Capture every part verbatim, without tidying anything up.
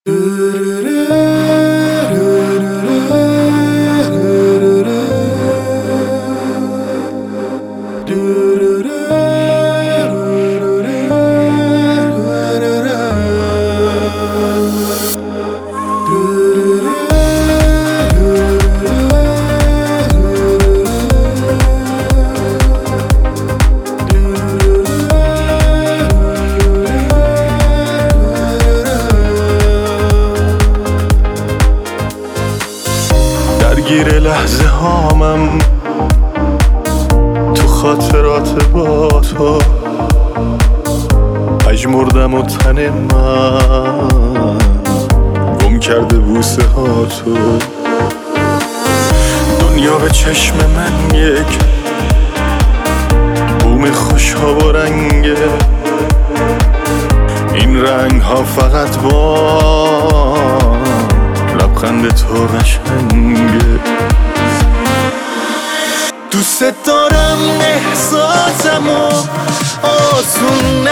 درگیر لحظه هامم تو خاطرات با تو، پژمردم و تن من گم کرده بوسه ها تو. دنیا به چشم من یک بوم خوش ها و رنگه، این رنگ ها فقط با لبخند تو قشنگه. دوست دارم احساسمو آسون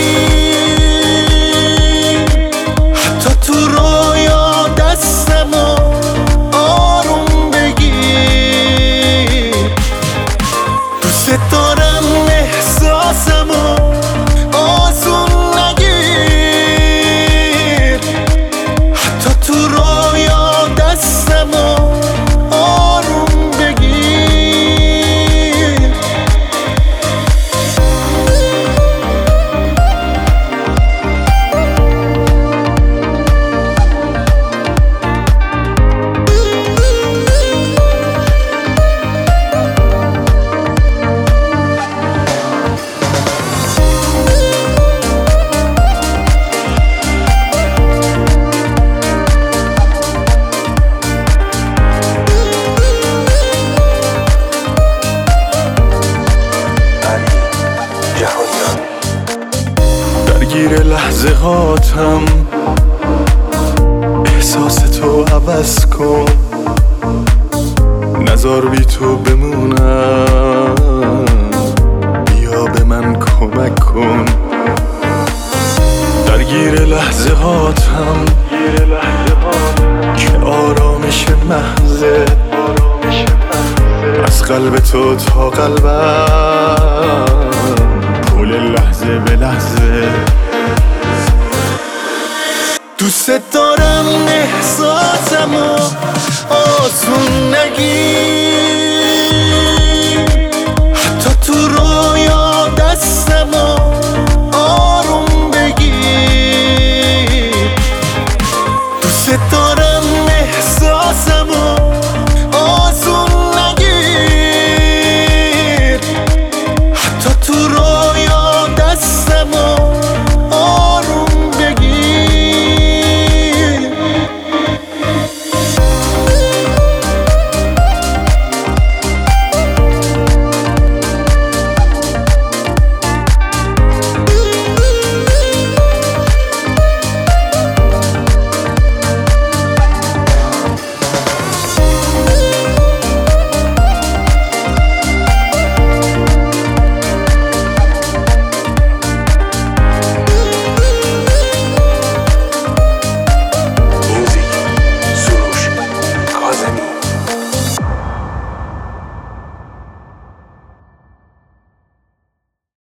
نگیر، حتی تو رویا دستمو آروم بگیر. دوست دارم احساسمو آسون نگیر، حتی تو رویا دستمو آروم بگیر. درگیر لحظه هاتم، احساس تو عوض کن، نذار بی تو بمونم، بیا به من کمک کن. درگیر لحظه هاتم که آرامش محضه، از قلب تو تا قلبم، پول لحظه به لحظه. دوست دارم احساسمو آسون نگیر،